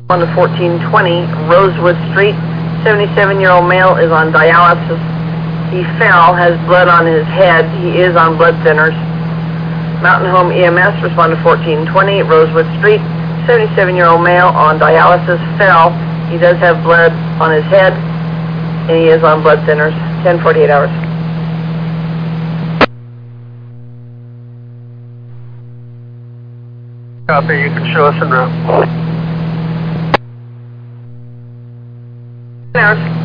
On to 1420 Rosewood Street. 77-year-old male is on dialysis. He fell, has blood on his head. He is on blood thinners. Mountain Home EMS, respond to 1420 Rosewood Street. 77-year-old male on dialysis fell. He does have blood on his head, and he is on blood thinners. 10:48 hours. Copy, you can show us en route. 10 hours.